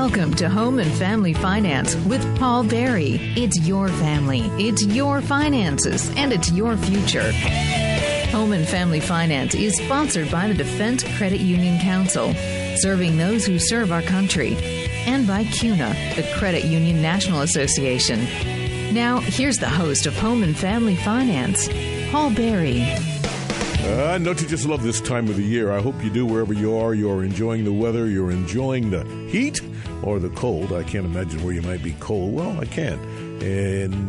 Welcome to Home and Family Finance with Paul Berry. It's your family, it's your finances, and it's your future. Home and Family Finance is sponsored by the Defense Credit Union Council, serving those who serve our country, and by CUNA, the Credit Union National Association. Now, here's the host of Home and Family Finance, Paul Berry. Don't you just love this time of the year? I hope you do wherever you are. You're enjoying the weather. You're enjoying the heat or the cold. I can't imagine where you might be cold. Well, I can. In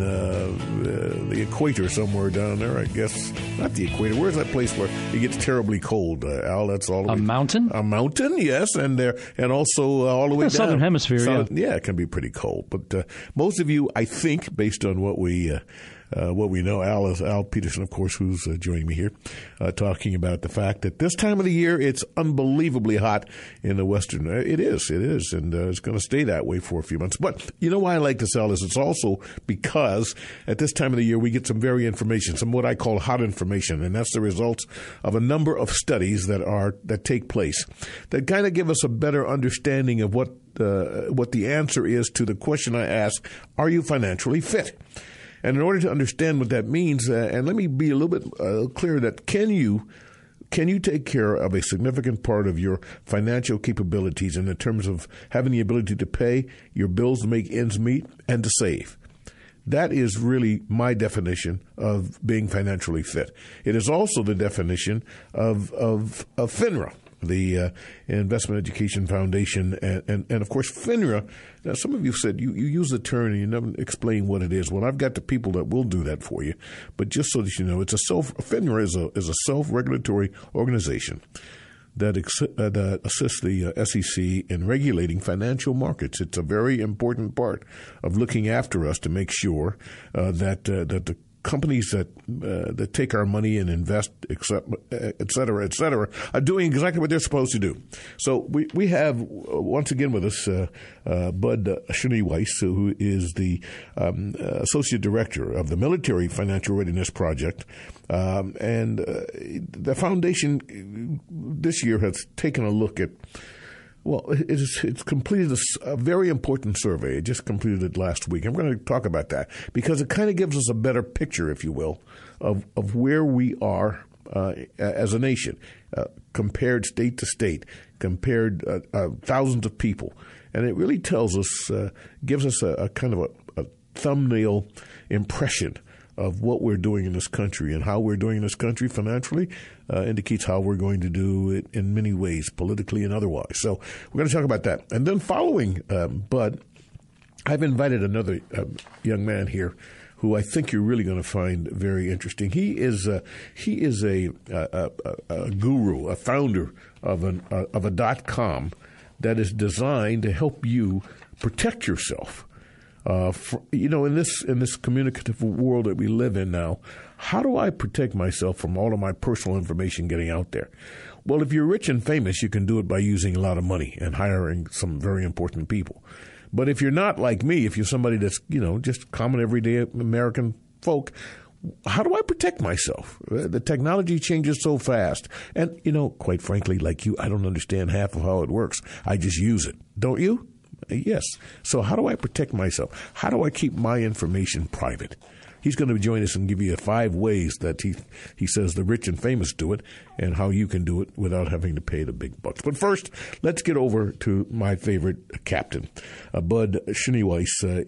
the equator somewhere down there, I guess. Not the equator. Where's that place where it gets terribly cold, Al? That's all. A mountain? A mountain, yes. And also all the way down. Southern Hemisphere, yeah, it can be pretty cold. But most of you, I think, based on what we know, Al Peterson, of course, who's joining me here, talking about the fact that this time of the year, it's unbelievably hot in the western. It is, and it's going to stay that way for a few months. But you know why I like to sell this? It's also because at this time of the year, we get some some what I call hot information, and that's the results of a number of studies that take place that kind of give us a better understanding of what the answer is to the question I ask: are you financially fit? And in order to understand what that means, and let me be a little bit clear that can you take care of a significant part of your financial capabilities in terms of having the ability to pay your bills, to make ends meet, and to save? That is really my definition of being financially fit. It is also the definition of FINRA, the Investment Education Foundation, and of course FINRA. Now, some of you said you use the term and you never explain what it is. Well, I've got the people that will do that for you, but just so that you know, FINRA is a self-regulatory organization that assists the SEC in regulating financial markets. It's a very important part of looking after us to make sure that the companies that take our money and invest, et cetera, are doing exactly what they're supposed to do. So we have once again with us Bud Schneeweiss, who is the associate director of the Military Financial Readiness Project, and the foundation this year has taken a look at. Well, it's completed a very important survey. It just completed it last week. I'm going to talk about that because it kind of gives us a better picture, if you will, of where we are as a nation, compared state to state, compared thousands of people. And it really tells us, gives us a kind of a thumbnail impression of what we're doing in this country, and how we're doing in this country financially indicates how we're going to do it in many ways, politically and otherwise. So we're going to talk about that. And then following Bud, I've invited another young man here who I think you're really going to find very interesting. He is a guru, a founder of a .com that is designed to help you protect yourself. In this communicative world that we live in now, how do I protect myself from all of my personal information getting out there? Well, if you're rich and famous, you can do it by using a lot of money and hiring some very important people. But if you're not like me, if you're somebody that's, just common everyday American folk, how do I protect myself? The technology changes so fast. And, quite frankly, like you, I don't understand half of how it works. I just use it. Don't you? Yes. So how do I protect myself? How do I keep my information private? He's going to join us and give you 5 ways that he says the rich and famous do it, and how you can do it without having to pay the big bucks. But first, let's get over to my favorite captain. Bud Schneeweiss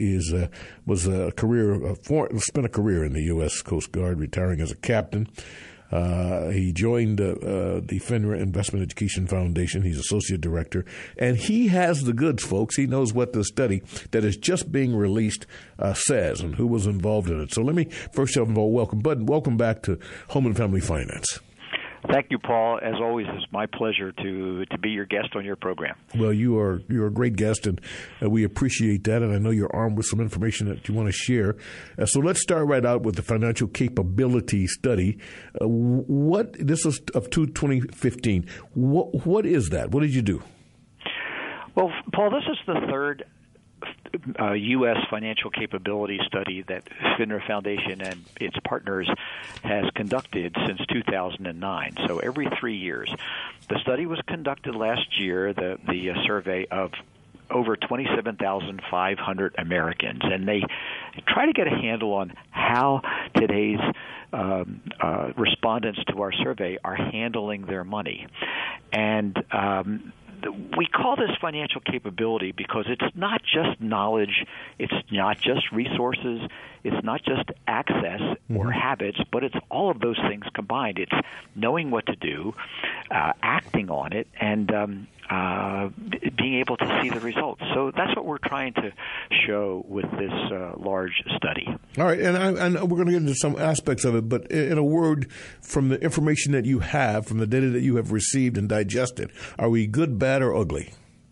spent a career in the U.S. Coast Guard, retiring as a captain. He joined the FINRA Investment Education Foundation. He's associate director, and he has the goods, folks. He knows what the study that is just being released says and who was involved in it. So let me first of all welcome Bud. Welcome back to Home and Family Finance. Thank you, Paul. As always, it's my pleasure to be your guest on your program. Well, you're a great guest, and we appreciate that. And I know you're armed with some information that you want to share. So let's start right out with the financial capability study. This is of 2015. What is that? What did you do? Well, Paul, this is the third U.S. financial capability study that FINRA Foundation and its partners has conducted since 2009, so every 3 years. The study was conducted last year, the survey of over 27,500 Americans, and they try to get a handle on how today's respondents to our survey are handling their money. And we call this financial capability because it's not just knowledge, it's not just resources, it's not just access or habits, but it's all of those things combined. It's knowing what to do, acting on it, and being able to see the results. So that's what we're trying to show with this large study. All right, and we're going to get into some aspects of it, but in a word, from the information that you have, from the data that you have received and digested, are we good, bad, or ugly?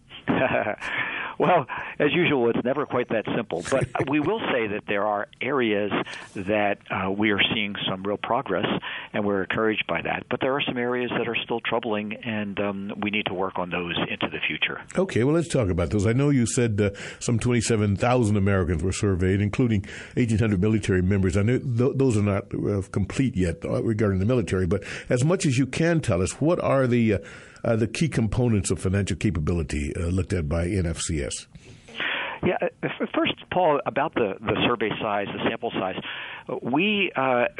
Well, as usual, it's never quite that simple. But we will say that there are areas that we are seeing some real progress, and we're encouraged by that. But there are some areas that are still troubling, and we need to work on those into the future. Okay, well, let's talk about those. I know you said some 27,000 Americans were surveyed, including 1,800 military members. I know those are not complete yet regarding the military, but as much as you can tell us, what are the key components of financial capability looked at by NFCS? Yeah, first, Paul, about the survey size, the sample size, we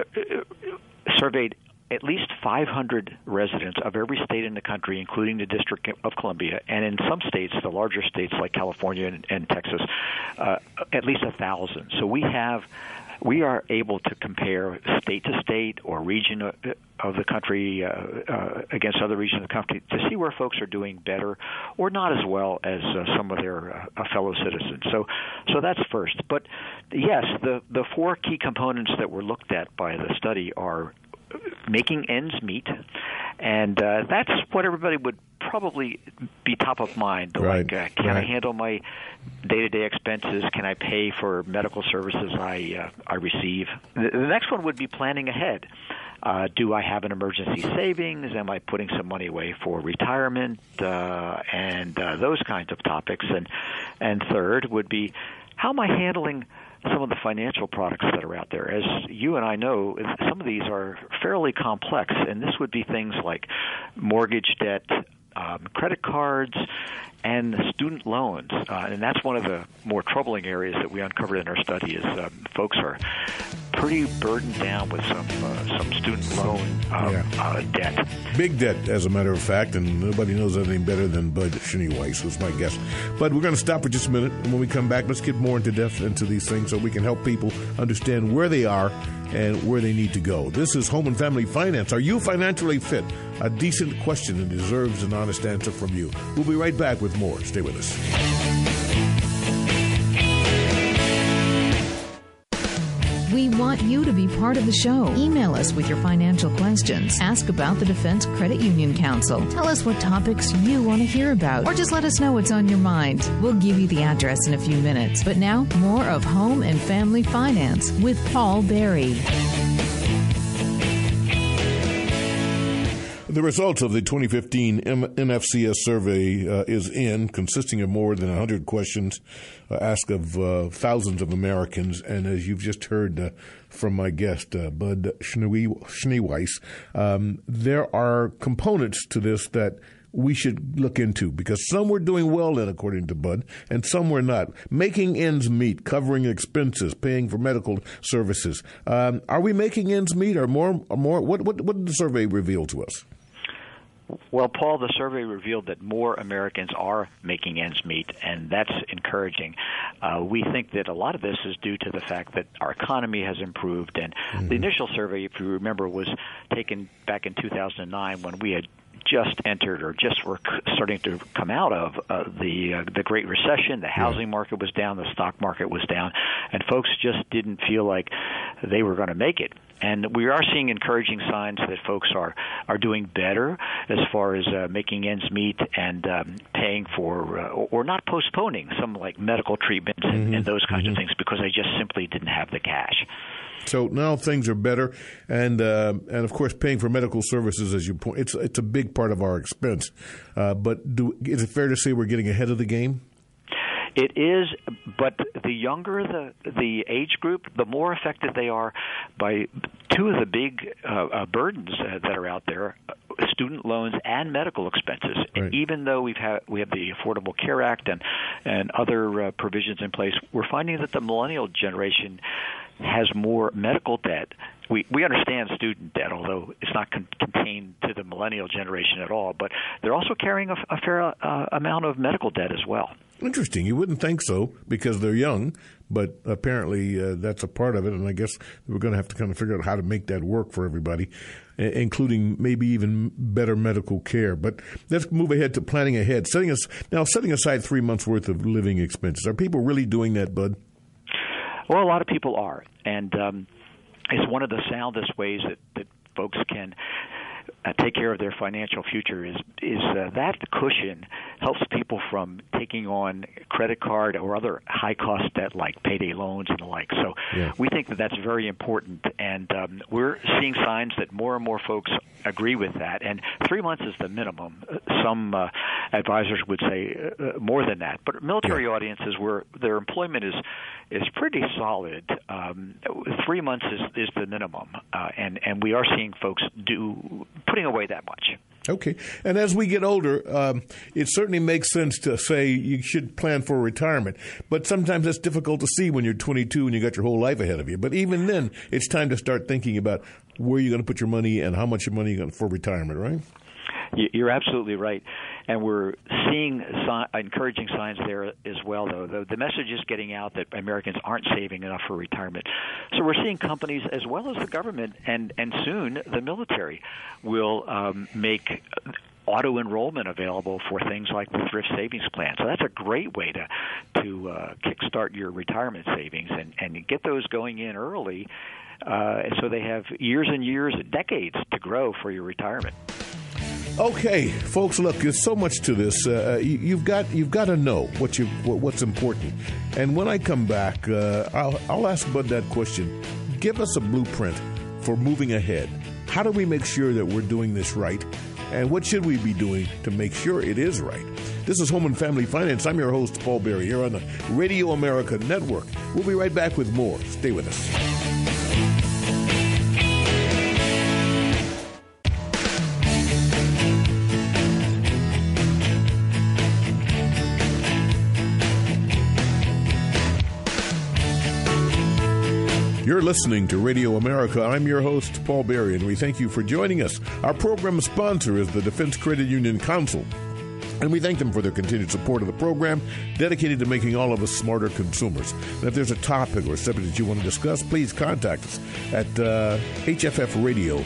surveyed at least 500 residents of every state in the country, including the District of Columbia, and in some states, the larger states like California and Texas, at least 1,000. So we are able to compare state to state or region of the country against other regions of the country to see where folks are doing better or not as well as some of their fellow citizens. So that's first. But yes, the four key components that were looked at by the study are making ends meet, and that's what everybody would probably be top of mind. Right. Like, can I handle my day-to-day expenses? Can I pay for medical services I receive? The next one would be planning ahead. Do I have an emergency savings? Am I putting some money away for retirement? And those kinds of topics. And third would be, how am I handling some of the financial products that are out there? As you and I know, some of these are fairly complex, and this would be things like mortgage debt, credit cards, and student loans. And that's one of the more troubling areas that we uncovered in our study is folks are pretty burdened down with some student loan debt. Big debt, as a matter of fact, and nobody knows anything better than Bud Schneeweiss, who's my guest. But we're going to stop for just a minute, and when we come back, let's get more into depth into these things so we can help people understand where they are and where they need to go. This is Home and Family Finance. Are you financially fit? A decent question and deserves an honest answer from you. We'll be right back with more. Stay with us. We want you to be part of the show. Email us with your financial questions. Ask about the Defense Credit Union Council. Tell us what topics you want to hear about. Or just let us know what's on your mind. We'll give you the address in a few minutes. But now, more of Home and Family Finance with Paul Berry. The results of the 2015 NFCS survey is in, consisting of more than 100 questions asked of thousands of Americans. And as you've just heard from my guest, Bud Schneeweiss, there are components to this that we should look into, because some were doing well in, according to Bud, and some were not. Making ends meet, covering expenses, paying for medical services. Are we making ends meet, or more? What did the survey reveal to us? Well, Paul, the survey revealed that more Americans are making ends meet, and that's encouraging. We think that a lot of this is due to the fact that our economy has improved. And the initial survey, if you remember, was taken back in 2009 when we had just entered or just were starting to come out of the Great Recession. The housing market was down, the stock market was down, and folks just didn't feel like they were going to make it. And we are seeing encouraging signs that folks are doing better as far as making ends meet and paying for or not postponing some like medical treatments and those kinds of things because they just simply didn't have the cash. So now things are better, and of course, paying for medical services, as you point, it's a big part of our expense. But is it fair to say we're getting ahead of the game? It is, but the younger the age group, the more affected they are by two of the big burdens that are out there. student loans and medical expenses. Right. Even though we have the Affordable Care Act and other provisions in place, we're finding that the millennial generation has more medical debt. We understand student debt, although it's not contained to the millennial generation at all, but they're also carrying a fair amount of medical debt as well. Interesting. You wouldn't think so because they're young, but apparently that's a part of it, and I guess we're going to have to kind of figure out how to make that work for everybody, including maybe even better medical care. But let's move ahead to planning ahead. Setting aside 3 months' worth of living expenses. Are people really doing that, Bud? Well, a lot of people are, and it's one of the soundest ways that folks can take care of their financial future is that cushion helps people from taking on credit card or other high-cost debt like payday loans and the like. So we think that that's very important, and we're seeing signs that more and more folks agree with that. And 3 months is the minimum. Some advisors would say more than that. But military audiences where their employment is pretty solid, 3 months is the minimum. And we are seeing folks putting away that much. Okay. And as we get older, it certainly makes sense to say you should plan for retirement. But sometimes that's difficult to see when you're 22 and you got your whole life ahead of you. But even then, it's time to start thinking about where you're going to put your money and how much money you're going to for retirement, right? You're absolutely right. And we're seeing encouraging signs there as well, though. The message is getting out that Americans aren't saving enough for retirement. So we're seeing companies as well as the government and soon the military will make auto-enrollment available for things like the thrift savings plan. So that's a great way to kickstart your retirement savings and get those going in early so they have years and years, decades to grow for your retirement. Okay, folks, look, there's so much to this. You've got to know what's important. And when I come back, I'll ask Bud that question. Give us a blueprint for moving ahead. How do we make sure that we're doing this right? And what should we be doing to make sure it is right? This is Home and Family Finance. I'm your host, Paul Berry, here on the Radio America Network. We'll be right back with more. Stay with us. You're listening to Radio America. I'm your host, Paul Berry, and we thank you for joining us. Our program sponsor is the Defense Credit Union Council, and we thank them for their continued support of the program, dedicated to making all of us smarter consumers. And if there's a topic or subject that you want to discuss, please contact us at hffradio.com.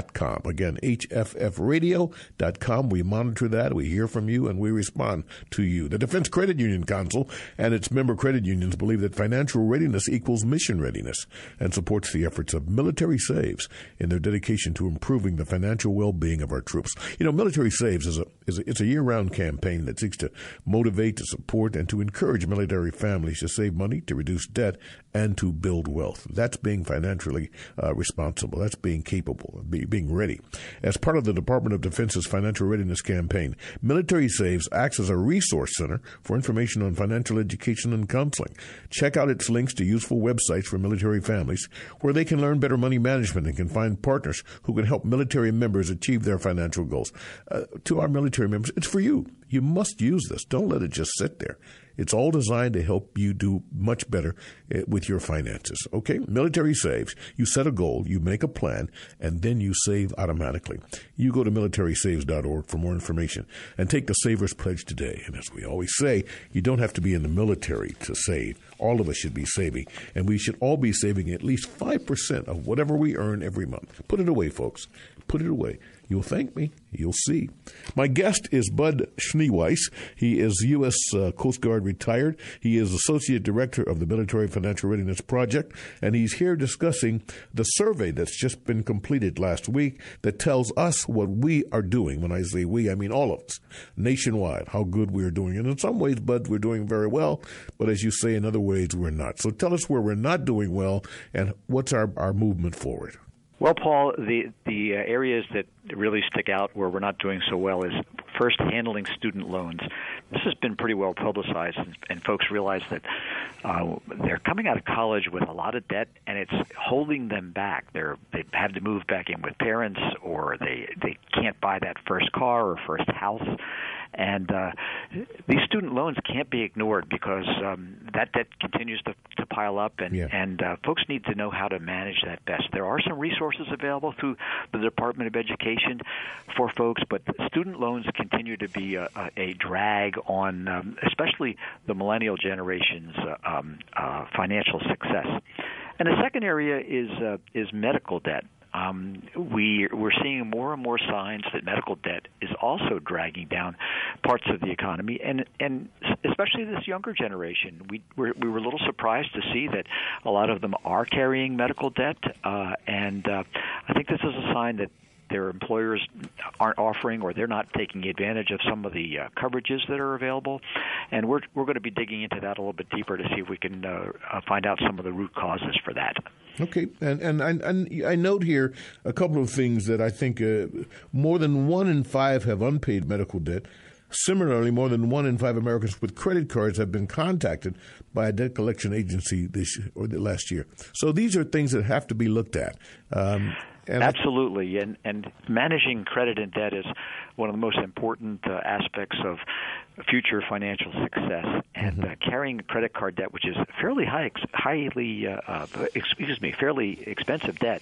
Again, hffradio.com. We monitor that, we hear from you, and we respond to you. The Defense Credit Union Council and its member credit unions believe that financial readiness equals mission readiness and supports the efforts of Military Saves in their dedication to improving the financial well-being of our troops. You know, Military Saves is a year-round campaign that seeks to motivate, to support, and to encourage military families to save money, to reduce debt, and to build wealth. That's being financially responsible. That's being capable, being ready. As part of the Department of Defense's Financial Readiness Campaign, Military Saves acts as a resource center for information on financial education and counseling. Check out its links to useful websites for military families where they can learn better money management and can find partners who can help military members achieve their financial goals. To our military members, it's for you. You must use this. Don't let it just sit there. It's all designed to help you do much better with your finances. Okay? Military Saves. You set a goal, you make a plan, and then you save automatically. You go to militarysaves.org for more information and take the Saver's Pledge today. And as we always say, you don't have to be in the military to save. All of us should be saving, and we should all be saving at least 5% of whatever we earn every month. Put it away, folks. Put it away. You'll thank me. You'll see. My guest is Bud Schneeweiss. He is U.S. Coast Guard retired. He is Associate Director of the Military Financial Readiness Project, and he's here discussing the survey that's just been completed last week that tells us what we are doing. When I say we, I mean all of us, nationwide, how good we are doing. And in some ways, Bud, we're doing very well, but as you say, in other ways, we're not. So tell us where we're not doing well and what's our movement forward. Well, Paul, the areas that really stick out where we're not doing so well is first handling student loans. This has been pretty well publicized, and folks realize that they're coming out of college with a lot of debt, and it's holding them back. They've had to move back in with parents, or they can't buy that first car or first house. And these student loans can't be ignored because that debt continues to pile up, and folks need to know how to manage that best. There are some resources available through the Department of Education for folks, but student loans continue to be a drag on especially the millennial generation's financial success. And the second area is medical debt. We're seeing more and more signs that medical debt is also dragging down parts of the economy, and especially this younger generation. We were a little surprised to see that a lot of them are carrying medical debt, and I think this is a sign that their employers aren't offering, or they're not taking advantage of some of the coverages that are available. And we're going to be digging into that a little bit deeper to see if we can find out some of the root causes for that. Okay, and I note here a couple of things that I think more than 1 in 5 have unpaid medical debt. Similarly, more than 1 in 5 Americans with credit cards have been contacted by a debt collection agency last year. So these are things that have to be looked at. Absolutely, and managing credit and debt is one of the most important aspects of future financial success. And carrying credit card debt, which is fairly fairly expensive debt,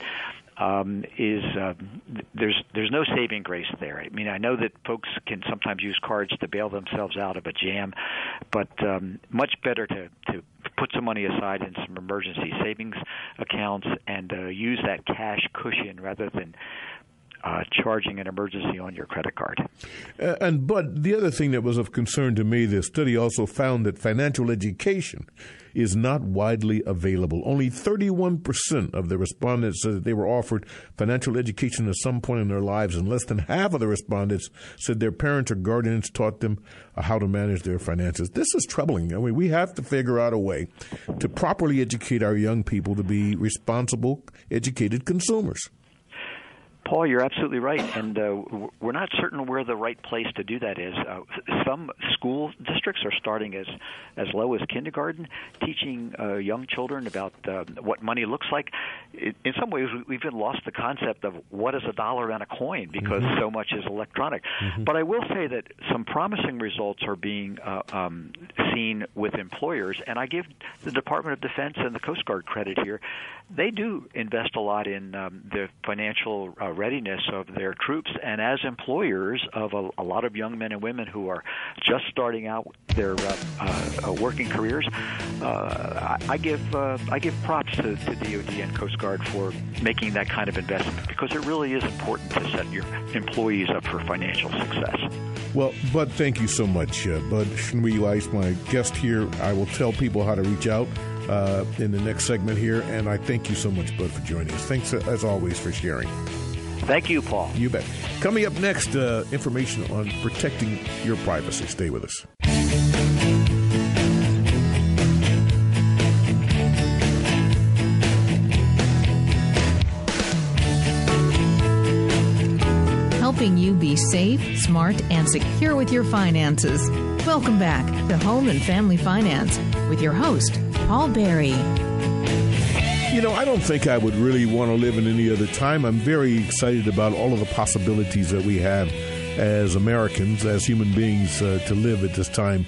there's no saving grace there. I mean, I know that folks can sometimes use cards to bail themselves out of a jam, but much better to put some money aside in some emergency savings accounts and use that cash cushion rather than charging an emergency on your credit card. But the other thing that was of concern to me, the study also found that financial education is not widely available. Only 31% of the respondents said that they were offered financial education at some point in their lives, and less than half of the respondents said their parents or guardians taught them how to manage their finances. This is troubling. I mean, we have to figure out a way to properly educate our young people to be responsible, educated consumers. Paul, you're absolutely right, and we're not certain where the right place to do that is. Some school districts are starting as low as kindergarten, teaching young children about what money looks like. In some ways, we've even lost the concept of what is a dollar and a coin because so much is electronic. But I will say that some promising results are being seen with employers, and I give the Department of Defense and the Coast Guard credit here. They do invest a lot in the financial readiness of their troops, and as employers of a lot of young men and women who are just starting out their working careers, I give props to DoD and Coast Guard for making that kind of investment, because it really is important to set your employees up for financial success. Well, Bud, thank you so much. Bud Schneeweiss, my guest here. I will tell people how to reach out in the next segment here, and I thank you so much, Bud, for joining us. Thanks, as always, for sharing. Thank you, Paul. You bet. Coming up next, information on protecting your privacy. Stay with us. Helping you be safe, smart, and secure with your finances. Welcome back to Home and Family Finance with your host, Paul Berry. You know, I don't think I would really want to live in any other time. I'm very excited about all of the possibilities that we have as Americans, as human beings, to live at this time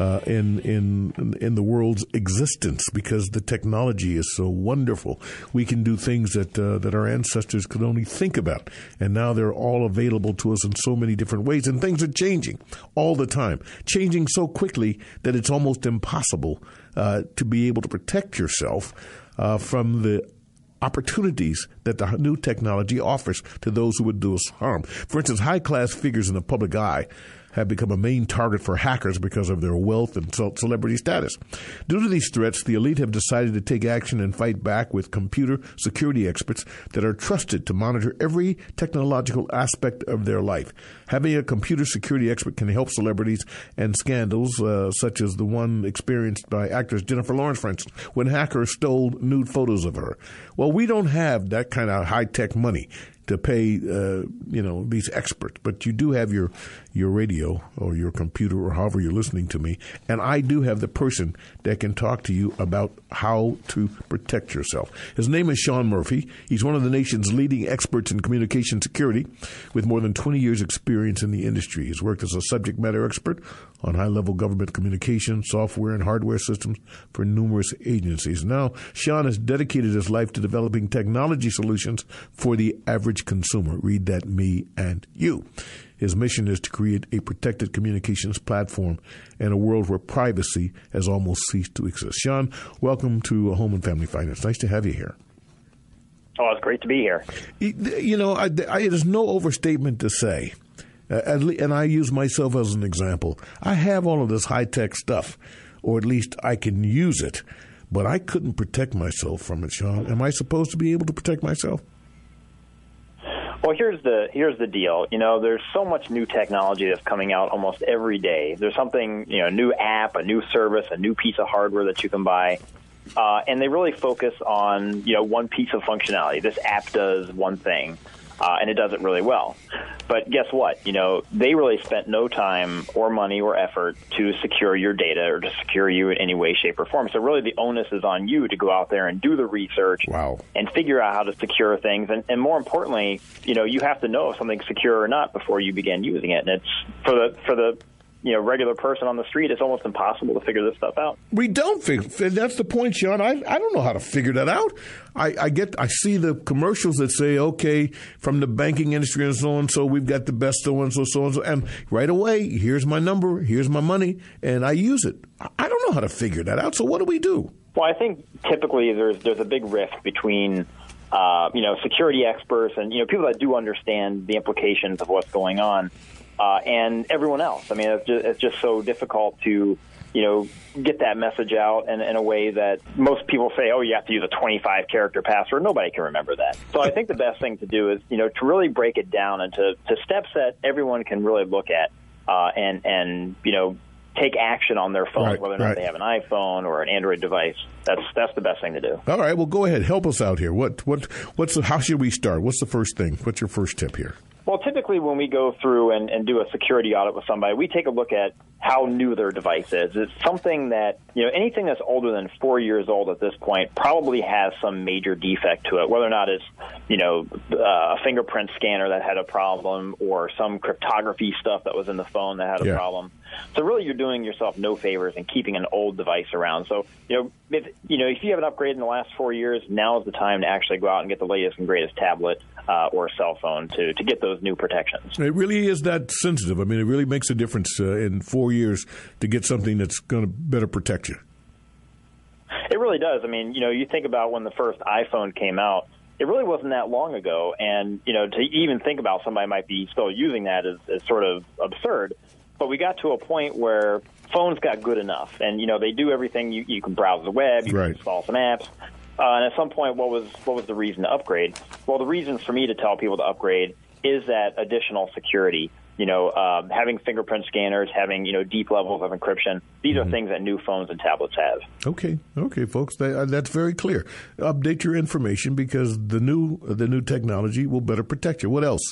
in the world's existence, because the technology is so wonderful. We can do things that our ancestors could only think about, and now they're all available to us in so many different ways. And things are changing all the time, changing so quickly that it's almost impossible to be able to protect yourself from the opportunities that the new technology offers to those who would do us harm. For instance, high-class figures in the public eye have become a main target for hackers because of their wealth and celebrity status. Due to these threats, the elite have decided to take action and fight back with computer security experts that are trusted to monitor every technological aspect of their life. Having a computer security expert can help celebrities and scandals, such as the one experienced by actress Jennifer Lawrence, for instance, when hackers stole nude photos of her. Well, we don't have that kind of high-tech money to pay, these experts. But you do have your radio or your computer or however you're listening to me, and I do have the person that can talk to you about how to protect yourself. His name is Sean Murphy. He's one of the nation's leading experts in communication security with more than 20 years' experience in the industry. He's worked as a subject matter expert on high-level government communication, software, and hardware systems for numerous agencies. Now, Sean has dedicated his life to developing technology solutions for the average consumer. Read that, me and you. His mission is to create a protected communications platform in a world where privacy has almost ceased to exist. Sean, welcome to Home and Family Finance. Nice to have you here. Oh, it's great to be here. It is no overstatement to say, and I use myself as an example, I have all of this high-tech stuff, or at least I can use it, but I couldn't protect myself from it, Sean. Am I supposed to be able to protect myself? Well, here's the deal. There's so much new technology that's coming out almost every day. There's something, a new app, a new service, a new piece of hardware that you can buy. And they really focus on, one piece of functionality. This app does one thing, and it does it really well. But guess what? They really spent no time or money or effort to secure your data or to secure you in any way, shape, or form. So really the onus is on you to go out there and do the research and figure out how to secure things. And more importantly, you have to know if something's secure or not before you begin using it. And it's for the regular person on the street, it's almost impossible to figure this stuff out. We don't figure. That's the point, Sean. I don't know how to figure that out. I see the commercials that say, okay, from the banking industry and so on, so we've got the best so and so, and right away, here's my number, here's my money, and I use it. I don't know how to figure that out. So what do we do? Well, I think typically there's a big rift between security experts and people that do understand the implications of what's going on. And everyone else. I mean, it's just so difficult to, get that message out in a way that most people say, oh, you have to use a 25-character password. Nobody can remember that. So I think the best thing to do is, to really break it down into steps that everyone can really look at and take action on their phone, whether or not they have an iPhone or an Android device. That's the best thing to do. All right. Well, go ahead. Help us out here. How should we start? What's the first thing? What's your first tip here? Well, typically when we go through and do a security audit with somebody, we take a look at how new their device is. It's something that, anything that's older than 4 years old at this point probably has some major defect to it, whether or not it's, a fingerprint scanner that had a problem or some cryptography stuff that was in the phone that had a problem. So really you're doing yourself no favors in keeping an old device around. So, if you haven't upgraded in the last 4 years, now is the time to actually go out and get the latest and greatest tablet or cell phone to get those new protections. It really is that sensitive. I mean, it really makes a difference in 4 years to get something that's going to better protect you. It really does. I mean, you think about when the first iPhone came out, it really wasn't that long ago. And, to even think about somebody might be still using that is sort of absurd. But we got to a point where phones got good enough. And, they do everything. You can browse the web, you can install some apps. And at some point, what was the reason to upgrade? Well, the reason for me to tell people to upgrade is that additional security. Having fingerprint scanners, having deep levels of encryption. These are things that new phones and tablets have. Okay, folks, that's very clear. Update your information because the new technology will better protect you. What else?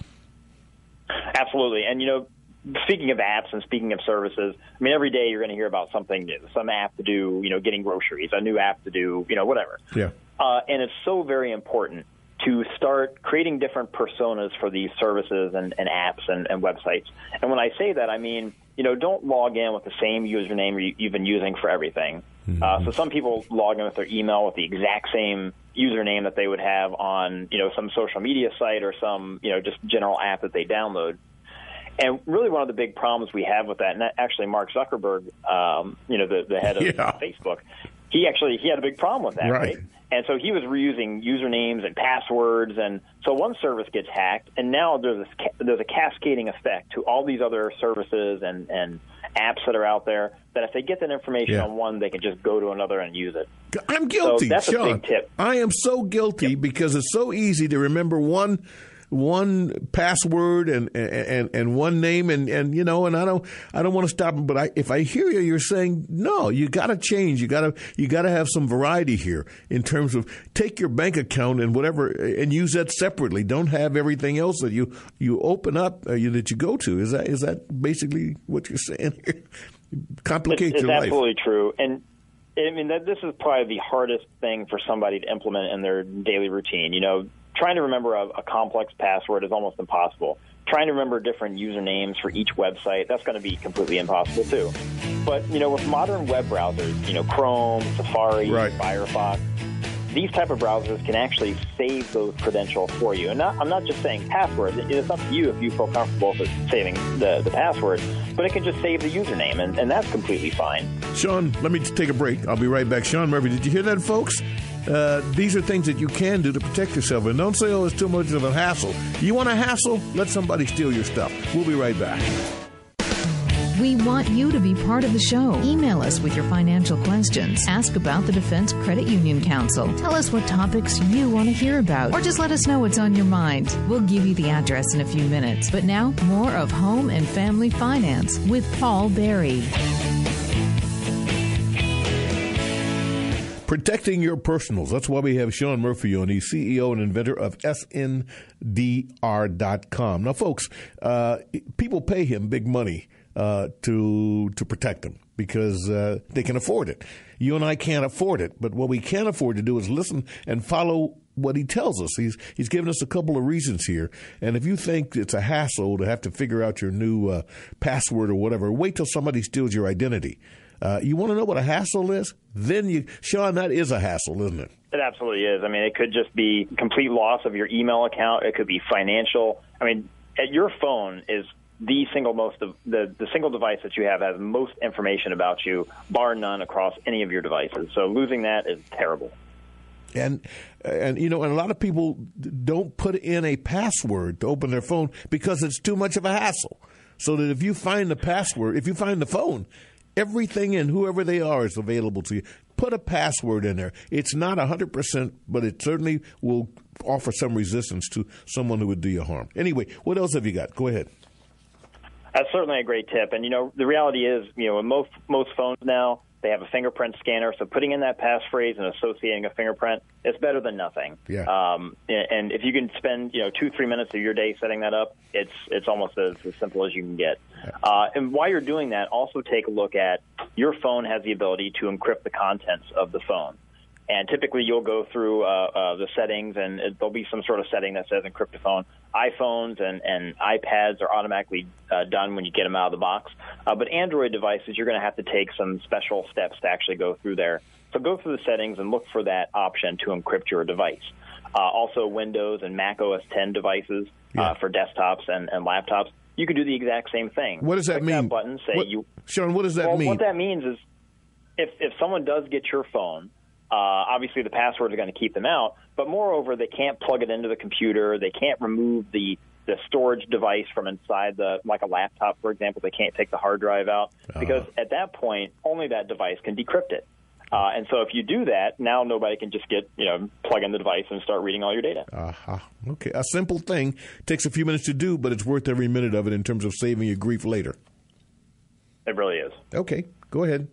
Absolutely, and speaking of apps and speaking of services, I mean, every day you're going to hear about something new, some app to do, getting groceries, a new app to do, whatever. Yeah. And it's so very important to start creating different personas for these services and apps and websites. And when I say that, I mean, don't log in with the same username you've been using for everything. So some people log in with their email with the exact same username that they would have on, some social media site or some, just general app that they download. And really one of the big problems we have with that, and actually Mark Zuckerberg, the head of Facebook, he had a big problem with that, right? And so he was reusing usernames and passwords, and so one service gets hacked, and now there's a cascading effect to all these other services and apps that are out there that if they get that information on one, they can just go to another and use it. I'm guilty, so that's Sean. a big tip. I am so guilty because it's so easy to remember one one password and one name, and I don't want to stop them, but if I hear you're saying no, you got to change. You got to have some variety here in terms of take your bank account and whatever and use that separately. Don't have everything else that you open up that you go to. Is that basically what you're saying here? Complicate your life. It's absolutely true, and I mean this is probably the hardest thing for somebody to implement in their daily routine. Trying to remember a complex password is almost impossible. Trying to remember different usernames for each website, that's going to be completely impossible too. But, with modern web browsers, Chrome, Safari, right. Firefox, these type of browsers can actually save those credentials for you. And I'm not just saying passwords. It's up to you if you feel comfortable with saving the password, but it can just save the username, and that's completely fine. Sean, let me take a break. I'll be right back. Sean Murphy, did you hear that, folks? These are things that you can do to protect yourself. And don't say, it's too much of a hassle. You want a hassle? Let somebody steal your stuff. We'll be right back. We want you to be part of the show. Email us with your financial questions. Ask about the Defense Credit Union Council. Tell us what topics you want to hear about. Or just let us know what's on your mind. We'll give you the address in a few minutes. But now, more of Home and Family Finance with Paul Berry. Protecting your personals. That's why we have Sean Murphy on. He's CEO and inventor of SNDR.com. Now, folks, people pay him big money to protect them because they can afford it. You and I can't afford it, but what we can afford to do is listen and follow what he tells us. He's given us a couple of reasons here, and if you think it's a hassle to have to figure out your new password or whatever, wait till somebody steals your identity. You want to know what a hassle is? Then Sean, that is a hassle, isn't it? It absolutely is. I mean, it could just be complete loss of your email account. It could be financial. I mean, your phone is the single device that you have has most information about you, bar none, across any of your devices. So losing that is terrible. And a lot of people don't put in a password to open their phone because it's too much of a hassle. So that if you find the password, if you find the phone, everything and whoever they are is available to you. Put a password in there. It's not 100%, but it certainly will offer some resistance to someone who would do you harm. Anyway, what else have you got? Go ahead. That's certainly a great tip. And, the reality is, in most phones now, they have a fingerprint scanner. So putting in that passphrase and associating a fingerprint is better than nothing. Yeah. And if you can spend, 2-3 minutes of your day setting that up, it's almost as simple as you can get. And while you're doing that, also take a look at your phone has the ability to encrypt the contents of the phone. And typically you'll go through the settings, and there'll be some sort of setting that says encrypt the phone. iPhones and iPads are automatically done when you get them out of the box. But Android devices, you're going to have to take some special steps to actually go through there. So go through the settings and look for that option to encrypt your device. Also, Windows and Mac OS X devices for desktops and laptops, you can do the exact same thing. What does that mean? That button, Sean, what does that mean? What that means is if someone does get your phone, obviously the passwords are going to keep them out, but moreover, they can't plug it into the computer. They can't remove the storage device from inside like a laptop, for example. They can't take the hard drive out because at that point, only that device can decrypt it. And so if you do that, now nobody can just plug in the device and start reading all your data. Okay. A simple thing. Takes a few minutes to do, but it's worth every minute of it in terms of saving you grief later. It really is. Okay. Go ahead.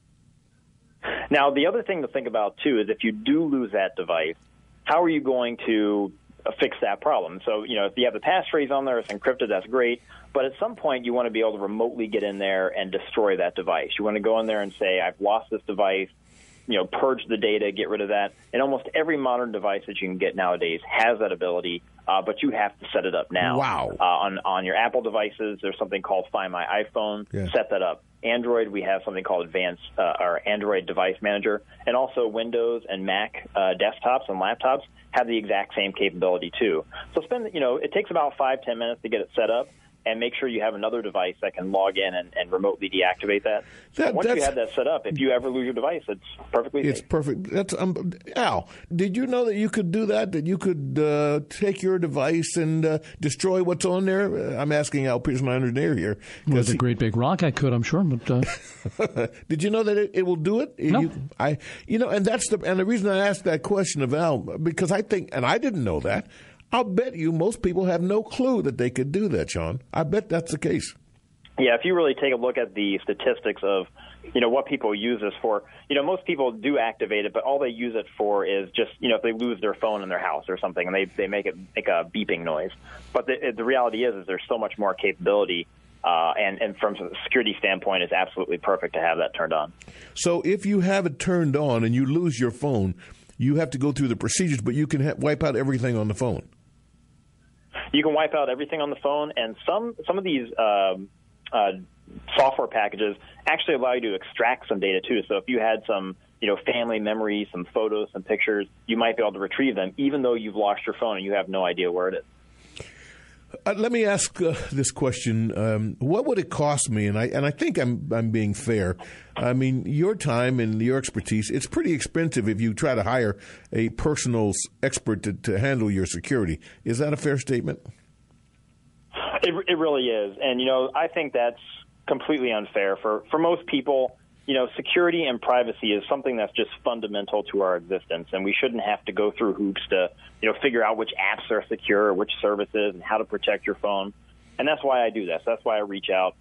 Now, the other thing to think about, too, is if you do lose that device, how are you going to fix that problem? So, if you have the passphrase on there, it's encrypted, that's great. But at some point, you want to be able to remotely get in there and destroy that device. You want to go in there and say, I've lost this device, purge the data, get rid of that. And almost every modern device that you can get nowadays has that ability, but you have to set it up now. Wow. On your Apple devices, there's something called Find My iPhone. Yeah. Set that up. Android, we have something called Advanced or Android Device Manager, and also Windows and Mac desktops and laptops have the exact same capability too. So it takes about 5-10 minutes to get it set up, and make sure you have another device that can log in and remotely deactivate that. Once you have that set up, if you ever lose your device, it's perfectly safe. It's perfect. That's Al, did you know that you could do that? That you could take your device and destroy what's on there? I'm asking Al Peterson, my engineer here. With a great big rock, I could, I'm sure. But did you know that it will do it? No. And that's the reason I asked that question of Al, because I think, and I didn't know that. I'll bet you most people have no clue that they could do that, Sean. I bet that's the case. Yeah, if you really take a look at the statistics of, what people use this for, most people do activate it, but all they use it for is just, if they lose their phone in their house or something and they make it make a beeping noise. But the reality is there's so much more capability, and from a security standpoint, it's absolutely perfect to have that turned on. So if you have it turned on and you lose your phone, you have to go through the procedures, but you can wipe out everything on the phone. You can wipe out everything on the phone, and some of these software packages actually allow you to extract some data too. So if you had some, family memories, some photos, some pictures, you might be able to retrieve them, even though you've lost your phone and you have no idea where it is. Let me ask this question: what would it cost me? And I think I'm being fair. I mean, your time and your expertise—it's pretty expensive if you try to hire a personal expert to handle your security. Is that a fair statement? It really is, and I think that's completely unfair for most people. Security and privacy is something that's just fundamental to our existence, and we shouldn't have to go through hoops to, figure out which apps are secure, which services, and how to protect your phone. And that's why I do this. That's why I reach out,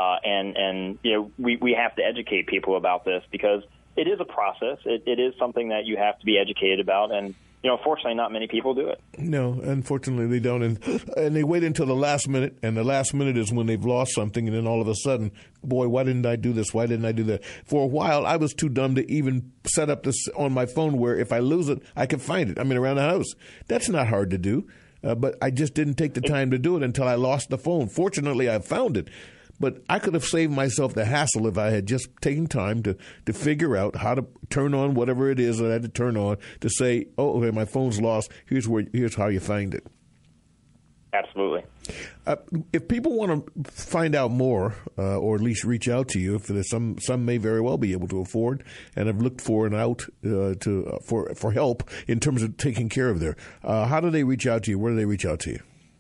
and we have to educate people about this because it is a process. It is something that you have to be educated about, and unfortunately, not many people do it. No, unfortunately, they don't. And they wait until the last minute, and the last minute is when they've lost something, and then all of a sudden, boy, why didn't I do this? Why didn't I do that? For a while, I was too dumb to even set up this on my phone where if I lose it, I can find it. Around the house. That's not hard to do, but I just didn't take the time to do it until I lost the phone. Fortunately, I found it. But I could have saved myself the hassle if I had just taken time to figure out how to turn on whatever it is that I had to turn on to say, oh, okay, my phone's lost. Here's how you find it. Absolutely. If people want to find out more, or at least reach out to you, if there's some may very well be able to afford and have looked for an out for help in terms of taking care of their, how do they reach out to you? Where do they reach out to you?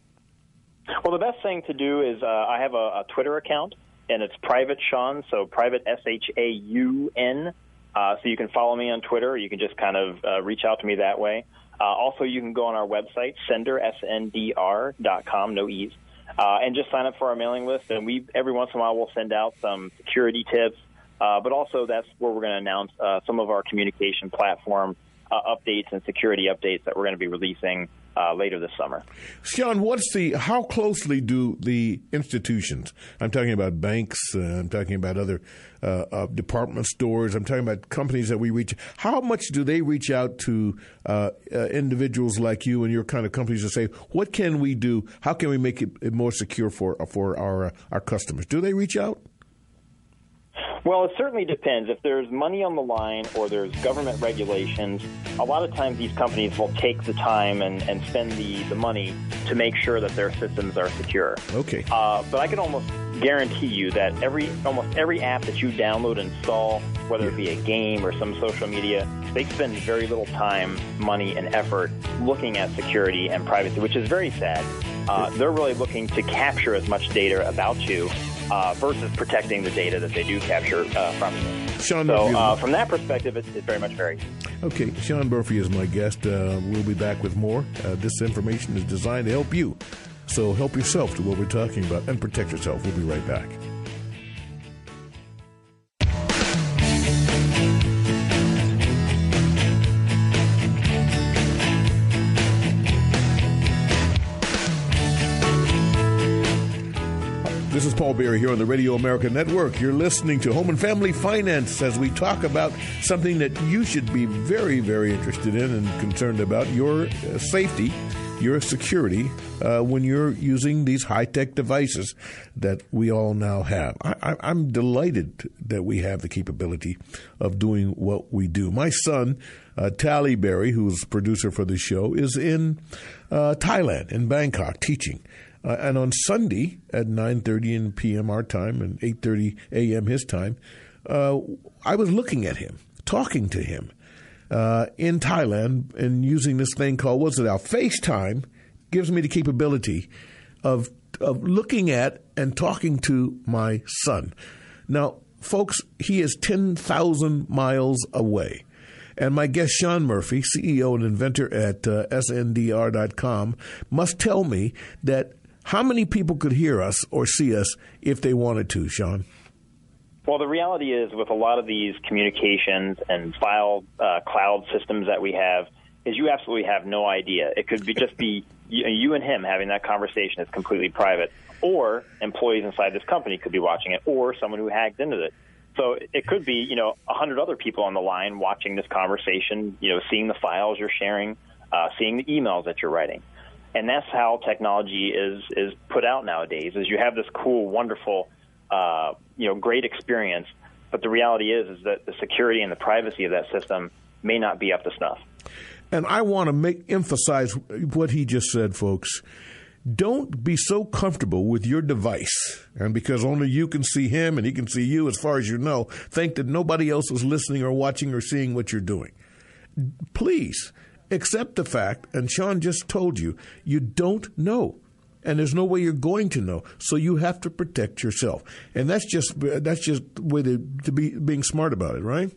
Well, the best thing to do is I have a Twitter account, and it's Private Sean, so Private SHAUN. So you can follow me on Twitter. Or you can just kind of reach out to me that way. Also, you can go on our website, Sender, SNDR.com, no E's, and just sign up for our mailing list. And every once in a while we'll send out some security tips, but also that's where we're going to announce some of our communication platform updates and security updates that we're going to be releasing later this summer. Sean, how closely do the institutions, I'm talking about banks, I'm talking about other department stores, I'm talking about companies that we reach, how much do they reach out to individuals like you and your kind of companies to say, what can we do? How can we make it more secure for our customers? Do they reach out? Well, it certainly depends. If there's money on the line or there's government regulations, a lot of times these companies will take the time and spend the money to make sure that their systems are secure. Okay. But I can almost guarantee you that almost every app that you download and install, whether it be a game or some social media, they spend very little time, money, and effort looking at security and privacy, which is very sad. They're really looking to capture as much data about you versus protecting the data that they do capture from you. Sean so from that perspective, it very much varies. Okay, Sean Murphy is my guest. We'll be back with more. This information is designed to help you. So help yourself to what we're talking about and protect yourself. We'll be right back. This is Paul Berry here on the Radio America Network. You're listening to Home and Family Finance as we talk about something that you should be very, very interested in and concerned about, your safety, your security, when you're using these high-tech devices that we all now have. I'm delighted that we have the capability of doing what we do. My son, Tally Berry, who's producer for the show, is in Thailand, in Bangkok, teaching. And on Sunday at 9:30 p.m. our time and 8:30 a.m. his time, I was looking at him, talking to him in Thailand and using this thing called, FaceTime gives me the capability of looking at and talking to my son. Now, folks, he is 10,000 miles away. And my guest, Sean Murphy, CEO and inventor at SNDR.com, must tell me that how many people could hear us or see us if they wanted to, Sean? Well, the reality is with a lot of these communications and file cloud systems that we have is you absolutely have no idea. It could just be you and him having that conversation. It's completely private. Or employees inside this company could be watching it, or someone who hacked into it. So it could be, 100 other people on the line watching this conversation, seeing the files you're sharing, seeing the emails that you're writing. And that's how technology is put out nowadays, is you have this cool, wonderful, great experience. But the reality is that the security and the privacy of that system may not be up to snuff. And I want to emphasize what he just said, folks. Don't be so comfortable with your device, and because only you can see him and he can see you as far as you know, think that nobody else is listening or watching or seeing what you're doing. Please accept the fact, and Sean just told you, you don't know. And there's no way you're going to know. So you have to protect yourself. And that's just the way to be being smart about it, right?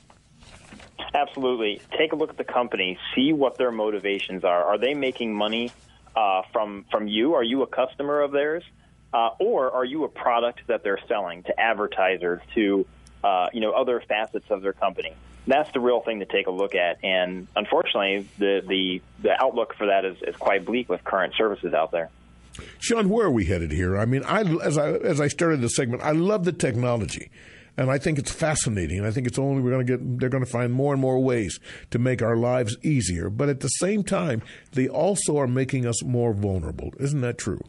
Absolutely. Take a look at the company. See what their motivations are. Are they making money from you? Are you a customer of theirs? Or are you a product that they're selling to advertisers, to other facets of their company? That's the real thing to take a look at. And unfortunately, the outlook for that is quite bleak with current services out there. Sean, where are we headed here? I mean, as I started the segment, I love the technology. And I think it's fascinating. And I think it's only they're going to find more and more ways to make our lives easier. But at the same time, they also are making us more vulnerable. Isn't that true?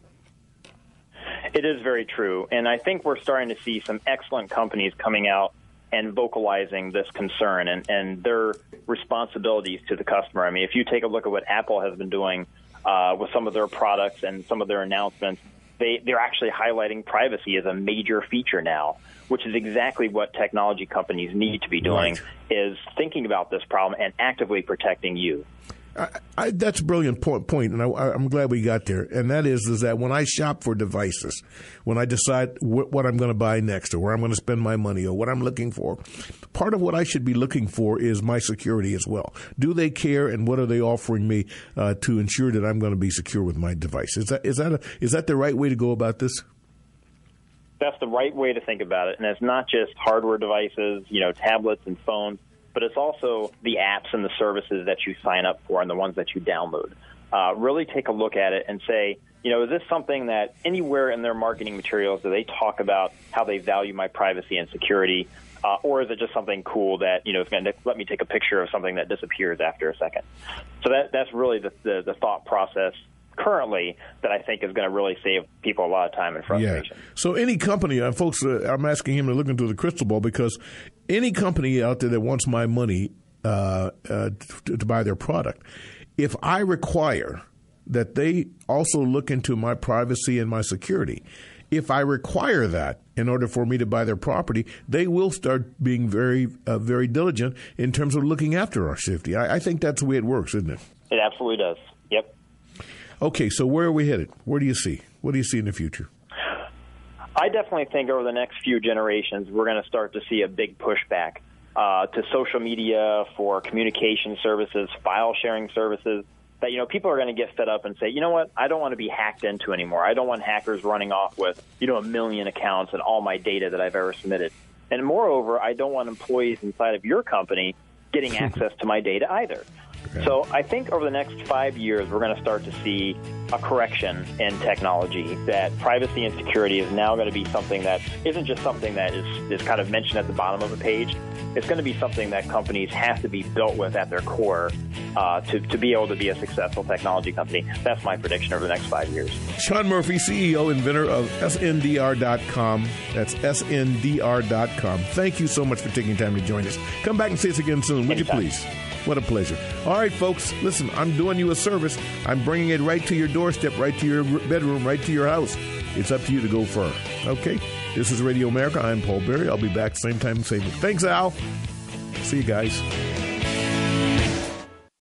It is very true. And I think we're starting to see some excellent companies coming out and vocalizing this concern and their responsibilities to the customer. I mean, if you take a look at what Apple has been doing with some of their products and some of their announcements, they're actually highlighting privacy as a major feature now, which is exactly what technology companies need to be doing, is thinking about this problem and actively protecting you. That's a brilliant point, and I'm glad we got there. And that is that when I shop for devices, when I decide what I'm going to buy next or where I'm going to spend my money or what I'm looking for, part of what I should be looking for is my security as well. Do they care, and what are they offering me to ensure that I'm going to be secure with my device? Is that the right way to go about this? That's the right way to think about it, and it's not just hardware devices, tablets and phones, but it's also the apps and the services that you sign up for and the ones that you download. Really take a look at it and say, is this something that anywhere in their marketing materials do they talk about how they value my privacy and security, or is it just something cool that, is going to let me take a picture of something that disappears after a second? So that's really the thought process currently that I think is going to really save people a lot of time and frustration. Yeah. So any company, folks, I'm asking him to look into the crystal ball, because any company out there that wants my money to buy their product, if I require that they also look into my privacy and my security, if I require that in order for me to buy their property, they will start being very, very diligent in terms of looking after our safety. I think that's the way it works, isn't it? It absolutely does. Yep. Okay, so where are we headed? Where do you see? What do you see in the future? I definitely think over the next few generations, we're going to start to see a big pushback to social media for communication services, file sharing services, that, people are going to get fed up and say, you know what, I don't want to be hacked into anymore. I don't want hackers running off with, 1 million accounts and all my data that I've ever submitted. And moreover, I don't want employees inside of your company getting access to my data either. Okay. So I think over the next 5 years, we're going to start to see a correction in technology, that privacy and security is now going to be something that isn't just something that is kind of mentioned at the bottom of a page. It's going to be something that companies have to be built with at their core to be able to be a successful technology company. That's my prediction over the next 5 years. Sean Murphy, CEO, inventor of SNDR.com. That's SNDR.com. Thank you so much for taking time to join us. Come back and see us again soon, would you please? What a pleasure. All right, folks, listen, I'm doing you a service. I'm bringing it right to your doorstep, right to your bedroom, right to your house. It's up to you to go further. Okay? This is Radio America. I'm Paul Berry. I'll be back same time, same. Thanks, Al. See you guys.